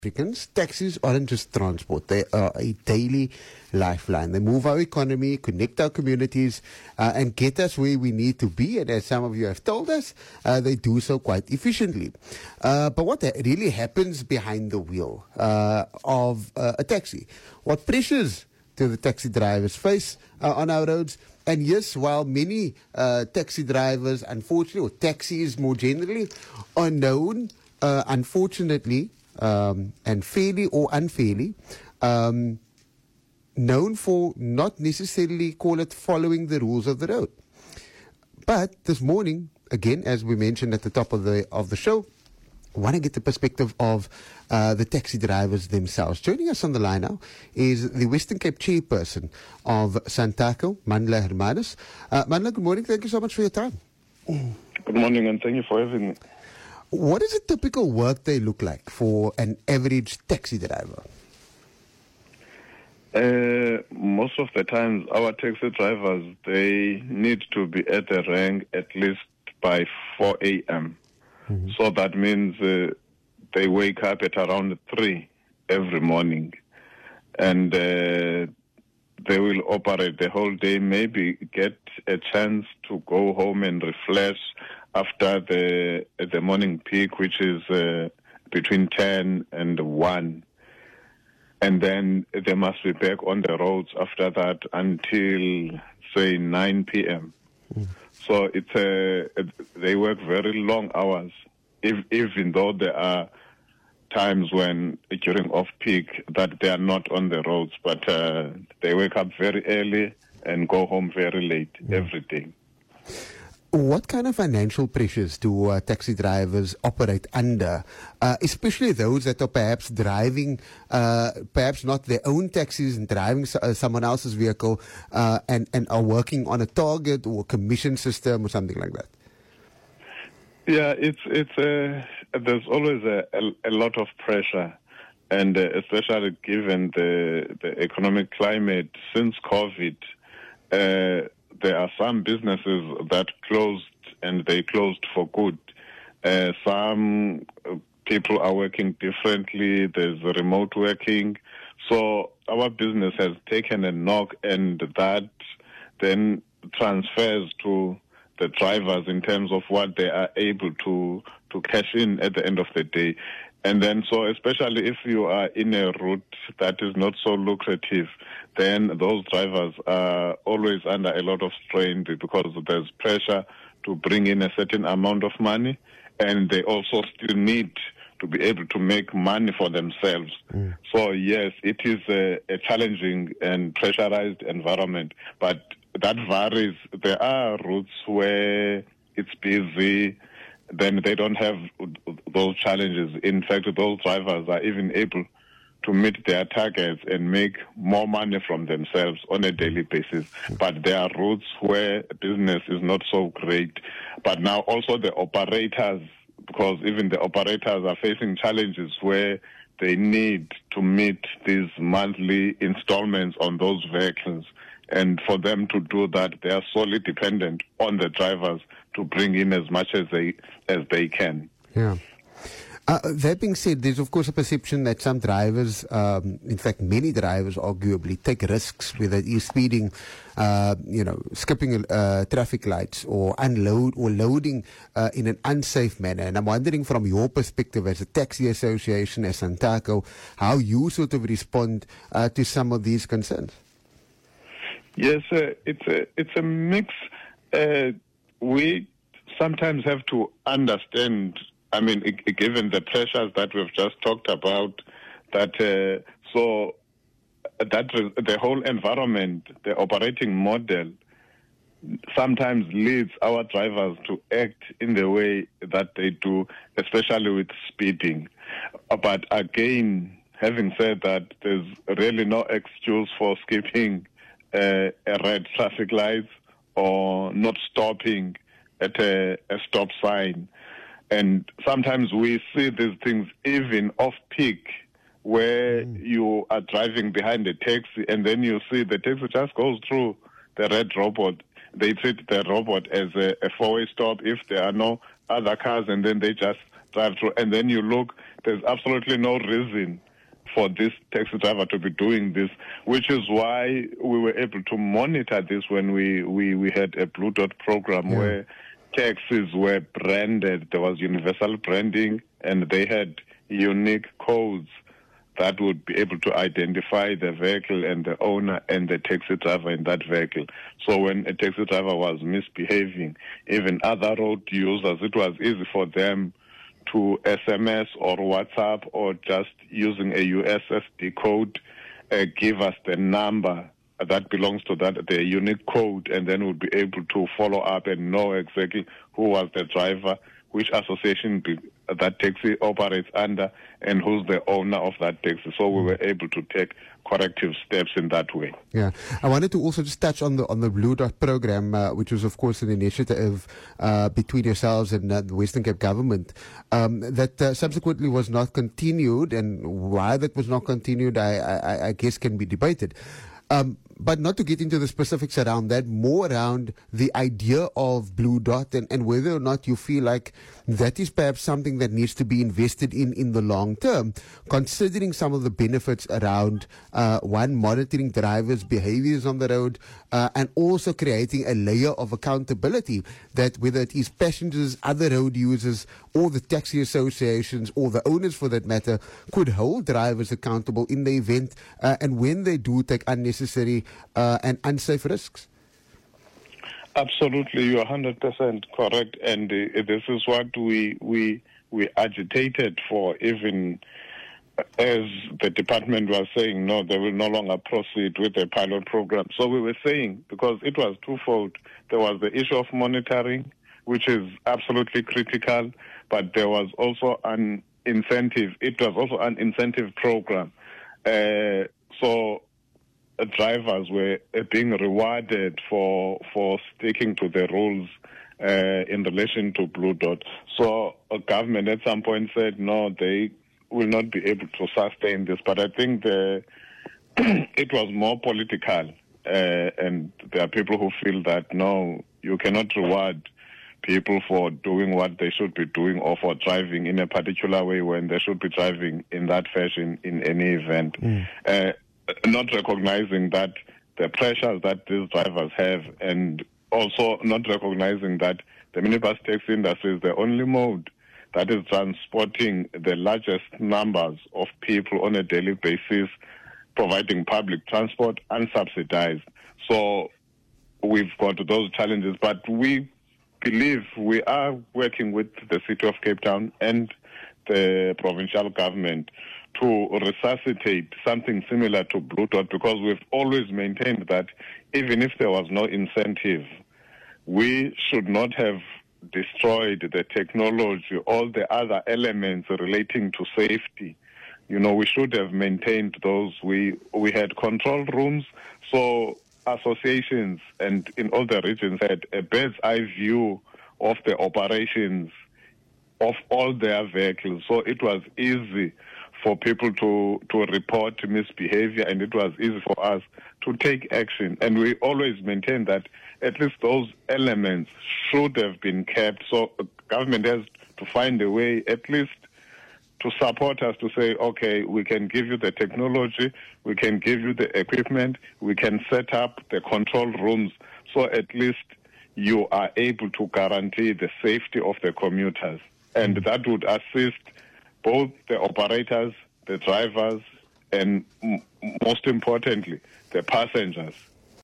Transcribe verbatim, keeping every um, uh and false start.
Africans, taxis aren't just transport. They are a daily lifeline. They move our economy, connect our communities, uh, and get us where we need to be. And as some of you have told us, uh, they do so quite efficiently. Uh, but what really happens behind the wheel uh, of uh, a taxi? What pressures do the taxi drivers face uh, on our roads? And yes, while many uh, taxi drivers, unfortunately, or taxis more generally, are known, uh, unfortunately, Um, and fairly or unfairly, um, known for not necessarily, call it, following the rules of the road. But this morning, again, as we mentioned at the top of the of the show, I want to get the perspective of uh, the taxi drivers themselves. Joining us on the line now is the Western Cape chairperson of Santaco, Mandla Hermanus. Uh, Mandla, good morning. Thank you so much for your time. Good morning, and thank you for having me. What does a typical workday look like for an average taxi driver? Uh, most of the times, our taxi drivers, they need to be at the rank at least by four a.m. Mm-hmm. So that means uh, they wake up at around three every morning. And uh, they will operate the whole day, maybe get a chance to go home and refresh after the the morning peak, which is uh, between ten and one. And then they must be back on the roads after that until, say, nine p.m. Mm. So it's a, they work very long hours, if, even though there are times when, during off-peak, that they are not on the roads, but uh, they wake up very early and go home very late mm. every day. What kind of financial pressures do uh, taxi drivers operate under, uh, especially those that are perhaps driving, uh, perhaps not their own taxis and driving so, uh, someone else's vehicle uh, and, and are working on a target or a commission system or something like that? Yeah, it's it's uh, there's always a, a, a lot of pressure, and uh, especially given the the economic climate since COVID. Uh, There are some businesses that closed, and they closed for good. Uh, some people are working differently. There's remote working. So our business has taken a knock, and that then transfers to the drivers in terms of what they are able to, to cash in at the end of the day. And then, so especially if you are in a route that is not so lucrative, then those drivers are always under a lot of strain because there's pressure to bring in a certain amount of money, and they also still need to be able to make money for themselves. Mm. So yes, it is a, a challenging and pressurized environment, but that varies. There are routes where it's busy, then they don't have those challenges. In fact, those drivers are even able to meet their targets and make more money from themselves on a daily basis. But there are routes where business is not so great. But now also the operators, because even the operators are facing challenges where they need to meet these monthly installments on those vehicles. And for them to do that, they are solely dependent on the drivers to bring in as much as they as they can. Yeah. Uh, that being said, there's of course a perception that some drivers, um, in fact many drivers arguably, take risks, whether it is speeding, uh, you know, skipping uh, traffic lights or unload or loading uh, in an unsafe manner. And I'm wondering from your perspective as a taxi association, as Santaco, how you sort of respond uh, to some of these concerns. Yes, uh, it's a it's a mix. Uh, we sometimes have to understand. I mean, I- given the pressures that we've just talked about, that uh, so that the whole environment, the operating model, sometimes leads our drivers to act in the way that they do, especially with speeding. But again, having said that, there's really no excuse for skipping Uh, a red traffic light or not stopping at a, a stop sign. And sometimes we see these things even off-peak, where mm. you are driving behind a taxi and then you see the taxi just goes through the red robot. They treat the robot as a, a four-way stop if there are no other cars, and then they just drive through. And then you look, there's absolutely no reason for this taxi driver to be doing this, which is why we were able to monitor this when we, we, we had a Blue Dot program yeah. where taxis were branded. There was universal branding, and they had unique codes that would be able to identify the vehicle and the owner and the taxi driver in that vehicle. So when a taxi driver was misbehaving, even other road users, it was easy for them to S M S or WhatsApp or just using a U S S D code, uh, give us the number that belongs to that, the unique code, and then we'll be able to follow up and know exactly who was the driver, which association be, that taxi operates under, and who's the owner of that taxi. So we were able to take corrective steps in that way. Yeah, I wanted to also just touch on the on the Blue Dot program, uh, which was, of course, an initiative uh, between yourselves and uh, the Western Cape government um, that uh, subsequently was not continued, and why that was not continued, I, I, I guess, can be debated. Um, but not to get into the specifics around that, more around the idea of Blue Dot and, and whether or not you feel like that is perhaps something that needs to be invested in in the long term, considering some of the benefits around, uh, one, monitoring drivers' behaviors on the road, uh, and also creating a layer of accountability that whether it is passengers, other road users, or the taxi associations, or the owners for that matter, could hold drivers accountable in the event uh, and when they do take unnecessary Uh, and unsafe risks. Absolutely, you're one hundred percent correct, and uh, this is what we we we agitated for. Even as the department was saying, no, they will no longer proceed with the pilot program. So we were saying, because it was twofold. There was the issue of monitoring, which is absolutely critical, but there was also an incentive. It was also an incentive program. Uh, so. Drivers were being rewarded for for sticking to the rules uh, in relation to Blue Dot. So a government at some point said, no, they will not be able to sustain this. But I think the it was more political, uh, and there are people who feel that, no, you cannot reward people for doing what they should be doing or for driving in a particular way when they should be driving in that fashion in any event. Mm. Uh, not recognizing that the pressures that these drivers have, and also not recognizing that the minibus taxi industry is the only mode that is transporting the largest numbers of people on a daily basis, providing public transport unsubsidized. So we've got those challenges, but we believe we are working with the City of Cape Town and the provincial government to resuscitate something similar to Blue Dot, because we've always maintained that even if there was no incentive, we should not have destroyed the technology, all the other elements relating to safety. You know, we should have maintained those. We we had control rooms, so associations and in all the regions had a bird's eye view of the operations of all their vehicles. So it was easy for people to, to report misbehavior, and it was easy for us to take action. And we always maintain that at least those elements should have been kept. So government has to find a way at least to support us, to say, okay, we can give you the technology, we can give you the equipment, we can set up the control rooms, so at least you are able to guarantee the safety of the commuters. And that would assist both the operators, the drivers, and m- most importantly, the passengers